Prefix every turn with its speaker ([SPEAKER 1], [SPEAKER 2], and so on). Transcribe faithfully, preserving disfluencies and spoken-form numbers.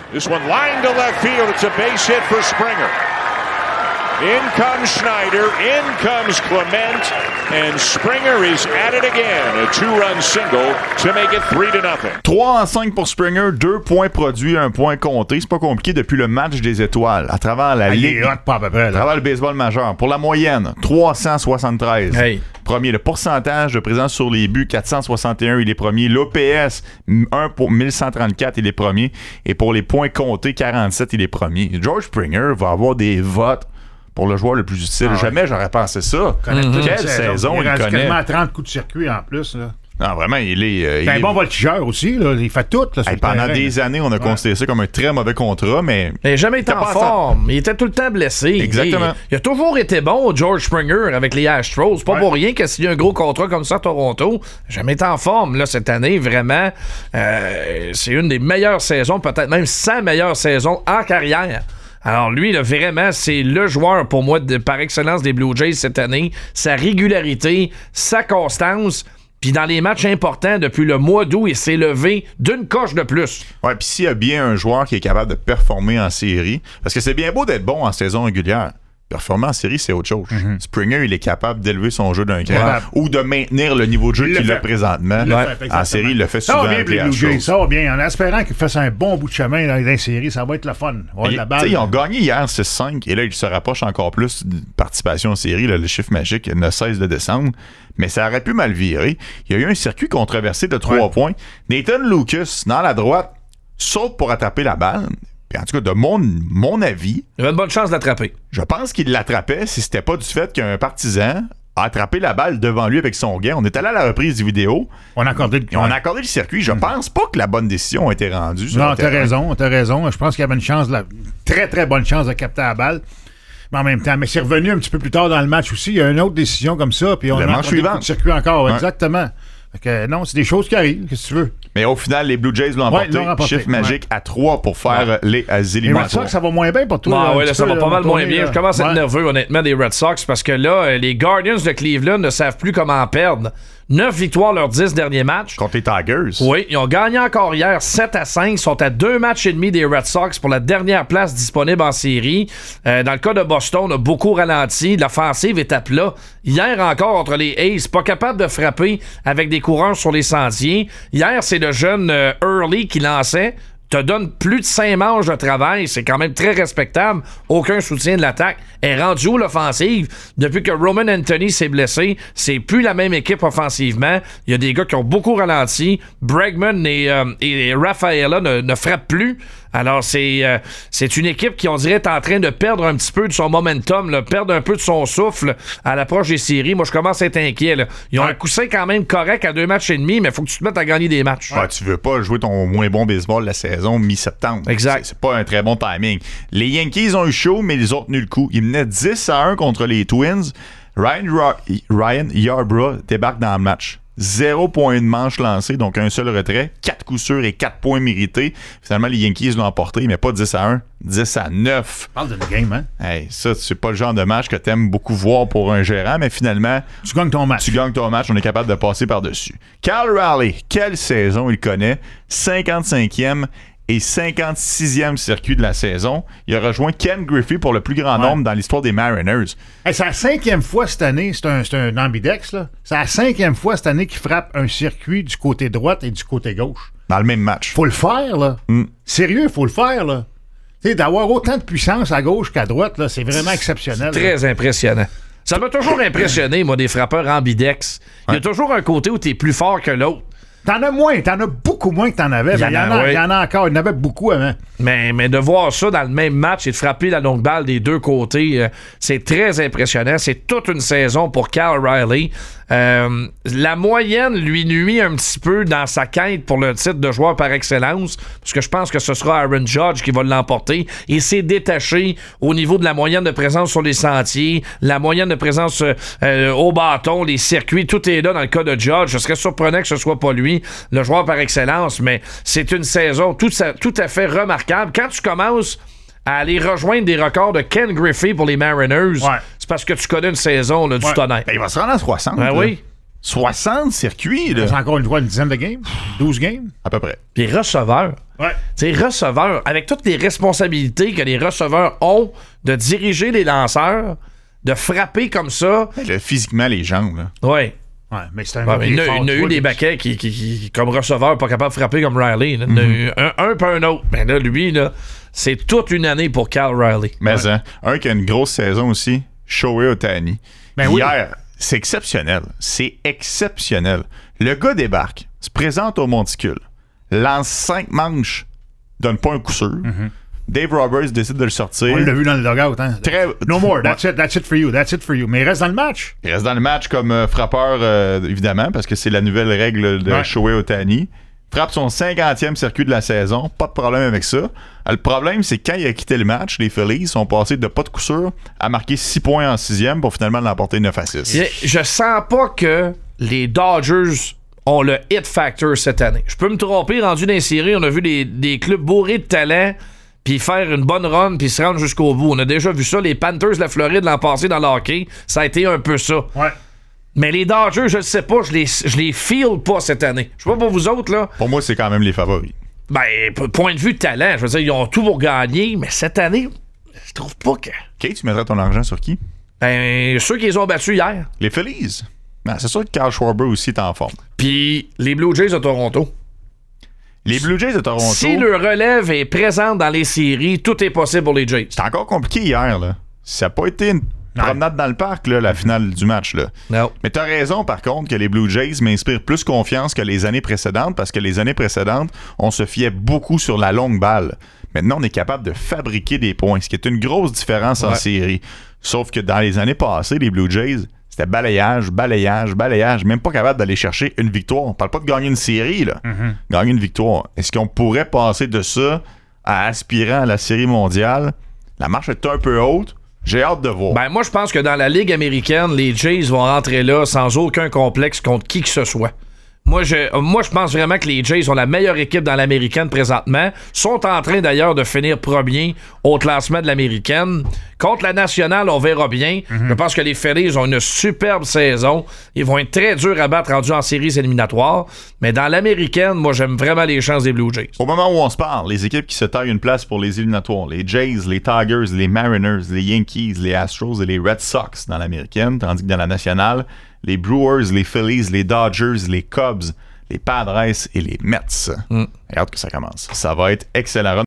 [SPEAKER 1] This one lined to left field. It's a base hit for Springer. In comes Schneider, in comes Clement, and Springer is at it again. A two-run single to make it three to nothing.
[SPEAKER 2] trois en cinq pour Springer, deux points produits, un point compté. C'est pas compliqué depuis le match des étoiles. À travers la
[SPEAKER 3] ah,
[SPEAKER 2] ligue,
[SPEAKER 3] hot, pas à peu près,
[SPEAKER 2] à travers le baseball majeur. Pour la moyenne, trois cent soixante-treize.
[SPEAKER 4] Hey.
[SPEAKER 2] Premier, le pourcentage de présence sur les buts, quatre cent soixante et un, il est premier. L'O P S, un pour mille cent trente-quatre, il est premier. Et pour les points comptés, quarante-sept, il est premier. George Springer va avoir des votes pour le joueur le plus utile. Ah ouais. Jamais j'aurais pensé ça.
[SPEAKER 3] Mm-hmm.
[SPEAKER 2] Quelle saison il,
[SPEAKER 3] il connaît.
[SPEAKER 2] connaît.
[SPEAKER 3] Quasiment à trente coups de circuit en plus. Là.
[SPEAKER 2] Non, vraiment, il est... Euh,
[SPEAKER 3] c'est un
[SPEAKER 2] est...
[SPEAKER 3] bon voltigeur aussi. Là. Il fait tout. Là,
[SPEAKER 2] hey, pendant
[SPEAKER 3] terrain,
[SPEAKER 2] des
[SPEAKER 3] là.
[SPEAKER 2] années, on a ouais. considéré ça comme un très mauvais contrat, mais...
[SPEAKER 4] Il n'a jamais été en forme. Il était tout le temps blessé.
[SPEAKER 2] Exactement.
[SPEAKER 4] Il, il a toujours été bon, George Springer, avec les Astros. Pas ouais. pour rien qu'il y a un gros contrat comme ça à Toronto. Jamais été en forme. Là, cette année, vraiment, euh, c'est une des meilleures saisons, peut-être même sa meilleure saison en carrière. Alors lui, là, vraiment, c'est le joueur pour moi de, par excellence des Blue Jays cette année. Sa régularité, sa constance, puis dans les matchs importants, depuis le mois d'août, il s'est levé d'une coche de plus.
[SPEAKER 2] Ouais, puis s'il y a bien un joueur qui est capable de performer en série, parce que c'est bien beau d'être bon en saison régulière, performer en série, c'est autre chose. Mm-hmm. Springer, il est capable d'élever son jeu d'un cran ouais. ou de maintenir le niveau de jeu qu'il a présentement. Ouais. En série, il le fait souvent.
[SPEAKER 3] Ça va bien, les Blue Jays, ça va bien. En espérant qu'il fasse un bon bout de chemin dans les séries, ça va être le fun. Ouais, la balle.
[SPEAKER 2] Ils ont gagné hier six cinq et là, ils se rapprochent encore plus de participation en série. Là, le chiffre magique ne cesse de descendre. Mais ça aurait pu mal virer. Il y a eu un circuit controversé de trois ouais. points. Nathan Lucas, dans la droite, saute pour attraper la balle. Puis en tout cas, de mon, mon avis...
[SPEAKER 4] Il avait une bonne chance d'attraper.
[SPEAKER 2] Je pense qu'il l'attrapait si c'était pas du fait qu'un partisan a attrapé la balle devant lui avec son gain. On est allé à la reprise du vidéo.
[SPEAKER 3] On a accordé le,
[SPEAKER 2] on a accordé le circuit. Je mmh. pense pas que la bonne décision a été rendue.
[SPEAKER 3] Non, t'as raison, t'as raison. Je pense qu'il y avait une chance, la très, très bonne chance de capter la balle. Mais en même temps, mais c'est revenu un petit peu plus tard dans le match aussi. Il y a une autre décision comme ça. Puis on
[SPEAKER 2] le
[SPEAKER 3] a
[SPEAKER 2] manche suivant.
[SPEAKER 3] le circuit encore.
[SPEAKER 2] Ouais.
[SPEAKER 3] Exactement. Fait que, non, c'est des choses qui arrivent. Qu'est-ce que tu veux?
[SPEAKER 2] Mais au final, les Blue Jays l'ont emporté.
[SPEAKER 3] Ouais, remporté.
[SPEAKER 2] Chiffre magique ouais. à trois pour faire ouais. les euh, éliminatoires.
[SPEAKER 3] Les Red Sox, ça va moins bien pour toi.
[SPEAKER 4] Ah, oui, là, ça va pas mal moins bien.
[SPEAKER 3] Là.
[SPEAKER 4] Je commence à être
[SPEAKER 3] ouais.
[SPEAKER 4] nerveux, honnêtement, des Red Sox, parce que là, les Guardians de Cleveland ne savent plus comment perdre. neuf victoires leurs dix derniers matchs.
[SPEAKER 2] Contre les Tigers.
[SPEAKER 4] Oui, ils ont gagné encore hier sept à cinq. Ils sont à deux matchs et demi des Red Sox pour la dernière place disponible en série. Euh, dans le cas de Boston, on a beaucoup ralenti. L'offensive est à plat. Hier encore contre les A's, pas capable de frapper avec des coureurs sur les sentiers. Hier, c'est le jeune euh, Early qui lançait. Te donne plus de cinq manches de travail, c'est quand même très respectable. Aucun soutien de l'attaque. Est rendu où l'offensive? Depuis que Roman Anthony s'est blessé, c'est plus la même équipe offensivement. Il y a des gars qui ont beaucoup ralenti. Bregman et, euh, et Rafaela ne, ne frappent plus. Alors, c'est, euh, c'est une équipe qui, on dirait, est en train de perdre un petit peu de son momentum, là, perdre un peu de son souffle à l'approche des séries. Moi, je commence à être inquiet. Là. Ils ont ouais. un coussin quand même correct à deux matchs et demi, mais il faut que tu te mettes à gagner des matchs.
[SPEAKER 2] Ouais, tu veux pas jouer ton moins bon baseball de la saison mi-septembre.
[SPEAKER 4] Exact.
[SPEAKER 2] C'est, c'est pas un très bon timing. Les Yankees ont eu chaud, mais ils ont tenu le coup. Ils menaient dix à un contre les Twins. Ryan, Ra- Ryan Yarbrough débarque dans le match. Zéro point de manche lancée, donc un seul retrait. Quatre coups sûrs et quatre points mérités. Finalement, les Yankees l'ont emporté, mais pas dix à un, dix à neuf.
[SPEAKER 3] Parle de game, hein?
[SPEAKER 2] Hey, ça, c'est pas le genre de match que t'aimes beaucoup voir pour un gérant, mais finalement...
[SPEAKER 3] Tu gagnes ton match.
[SPEAKER 2] Tu gagnes ton match, on est capable de passer par-dessus. Cal Raleigh, quelle saison il connaît. cinquante-cinquième et cinquante-sixième circuit de la saison. Il a rejoint Ken Griffey pour le plus grand ouais. nombre dans l'histoire des Mariners.
[SPEAKER 3] Hey, c'est la cinquième fois cette année, c'est un, c'est un ambidex, là. C'est la cinquième fois cette année qu'il frappe un circuit du côté droite et du côté gauche.
[SPEAKER 2] Dans le même match.
[SPEAKER 3] Faut le faire, là. Mm. Sérieux, il faut le faire, là. Tu sais, d'avoir autant de puissance à gauche qu'à droite, là, c'est vraiment exceptionnel.
[SPEAKER 4] C'est très là. impressionnant. Ça m'a toujours impressionné, moi, des frappeurs ambidex. Il ouais. y a toujours un côté où t'es plus fort que l'autre.
[SPEAKER 3] T'en as moins, t'en as beaucoup moins que t'en avais. Il y, en, a, a, oui. y en a encore, il y en avait beaucoup avant.
[SPEAKER 4] Mais, mais de voir ça dans le même match et de frapper la longue balle des deux côtés, euh, c'est très impressionnant. C'est toute une saison pour Cal Raleigh. Euh, la moyenne lui nuit un petit peu dans sa quête pour le titre de joueur par excellence, parce que je pense que ce sera Aaron Judge qui va l'emporter. Il s'est détaché au niveau de la moyenne de présence sur les sentiers, la moyenne de présence euh, au bâton, les circuits, tout est là dans le cas de Judge. Ce serait surprenant que ce soit pas lui le joueur par excellence, mais c'est une saison tout, tout à fait remarquable. Quand tu commences à aller rejoindre des records de Ken Griffey pour les Mariners, ouais. c'est parce que tu connais une saison là, du
[SPEAKER 2] ouais.
[SPEAKER 4] tonnerre.
[SPEAKER 2] Ben, il va se rendre à soixante.
[SPEAKER 4] Ben oui.
[SPEAKER 2] soixante circuits. Là.
[SPEAKER 3] C'est encore une fois une dizaine de games? douze games?
[SPEAKER 2] À peu près.
[SPEAKER 4] Puis receveur.
[SPEAKER 3] Ouais.
[SPEAKER 4] Tu sais, receveur, avec toutes les responsabilités que les receveurs ont de diriger les lanceurs, de frapper comme ça.
[SPEAKER 2] Là, physiquement, les jambes. Là.
[SPEAKER 4] Ouais.
[SPEAKER 3] Ouais, mais c'est un
[SPEAKER 4] Ouais,
[SPEAKER 3] gars
[SPEAKER 4] mais
[SPEAKER 3] qui
[SPEAKER 4] il y
[SPEAKER 3] est
[SPEAKER 4] en a,
[SPEAKER 3] fort,
[SPEAKER 4] il y en a
[SPEAKER 3] tu
[SPEAKER 4] eu
[SPEAKER 3] vois,
[SPEAKER 4] des
[SPEAKER 3] lui.
[SPEAKER 4] baquets qui, qui, qui, comme receveur, pas capable de frapper comme Riley. Il y en a eu un, un peu un autre. Mais là, lui, là, c'est toute une année pour Cal Riley.
[SPEAKER 2] Mais hein, un qui a une grosse saison aussi, Shohei Ohtani.
[SPEAKER 3] Ben oui.
[SPEAKER 2] Hier, c'est exceptionnel. C'est exceptionnel. Le gars débarque, se présente au monticule, lance cinq manches, donne pas un coup sûr. Dave Roberts décide de le sortir.
[SPEAKER 3] On l'a vu dans le dugout. Hein?
[SPEAKER 2] Très-
[SPEAKER 3] No more. That's it. That's it for you. That's it for you. Mais il reste dans le match.
[SPEAKER 2] Il reste dans le match comme euh, frappeur, euh, évidemment, parce que c'est la nouvelle règle de
[SPEAKER 3] Ouais.
[SPEAKER 2] Shohei Ohtani. Frappe son cinquantième circuit de la saison. Pas de problème avec ça. Euh, Le problème, c'est que quand il a quitté le match, les Phillies sont passés de pas de coup sûr à marquer six points en sixième pour finalement l'emporter neuf à six.
[SPEAKER 4] Et je sens pas que les Dodgers ont le hit factor cette année. Je peux me tromper, rendu dans les séries, on a vu des, des clubs bourrés de talent puis faire une bonne run puis se rendre jusqu'au bout. On a déjà vu ça. Les Panthers de la Floride l'an passé dans le hockey, ça a été un peu ça.
[SPEAKER 3] Ouais.
[SPEAKER 4] Mais les Dodgers, je ne sais pas, je les, je les feel pas cette année. Je sais pas pour vous autres, là.
[SPEAKER 2] Pour moi, c'est quand même les favoris.
[SPEAKER 4] Ben, p- point de vue de talent, je veux dire, ils ont tout pour gagner, mais cette année, je trouve pas que.
[SPEAKER 2] Kate, tu mettrais ton argent sur qui?
[SPEAKER 4] Ben, ceux qui les ont battus hier.
[SPEAKER 2] Les Phillies. Ben, c'est sûr que Kyle Schwarber aussi est en forme.
[SPEAKER 4] Puis les Blue Jays de Toronto.
[SPEAKER 2] Les Blue Jays de Toronto,
[SPEAKER 4] Si le relève est présente dans les séries, tout est possible pour les Jays.
[SPEAKER 2] c'est encore compliqué hier. Là. Ça n'a pas été une promenade dans le parc, là, la finale du match. Là.
[SPEAKER 4] Non.
[SPEAKER 2] Mais t'as raison, par contre, que les Blue Jays m'inspirent plus confiance que les années précédentes, parce que les années précédentes, on se fiait beaucoup sur la longue balle. Maintenant, on est capable de fabriquer des points, ce qui est une grosse différence en
[SPEAKER 4] Ouais.
[SPEAKER 2] série. Sauf que dans les années passées, les Blue Jays, c'était balayage, balayage, balayage, même pas capable d'aller chercher une victoire. On parle pas de gagner une série, là.
[SPEAKER 3] Mm-hmm.
[SPEAKER 2] Gagner une victoire. Est-ce qu'on pourrait passer de ça à aspirant à la série mondiale? La marche est un peu haute. J'ai hâte de voir.
[SPEAKER 4] Ben, moi, je pense que dans la Ligue américaine, les Jays vont rentrer là sans aucun complexe contre qui que ce soit. Moi je, moi, je pense vraiment que les Jays sont la meilleure équipe dans l'américaine présentement. Sont en train d'ailleurs de finir premier au classement de l'américaine. Contre la nationale, on verra bien.
[SPEAKER 3] Mm-hmm.
[SPEAKER 4] Je pense que les Phillies ont une superbe saison. Ils vont être très durs à battre rendus en séries éliminatoires. Mais dans l'américaine, moi, j'aime vraiment les chances des Blue Jays.
[SPEAKER 2] Au moment où on se parle, les équipes qui se taillent une place pour les éliminatoires, les Jays, les Tigers, les Mariners, les Yankees, les Astros et les Red Sox dans l'américaine, tandis que dans la nationale, les Brewers, les Phillies, les Dodgers, les Cubs, les Padres et les Mets.
[SPEAKER 4] Mm.
[SPEAKER 2] J'ai hâte que ça commence. Ça va être excellent.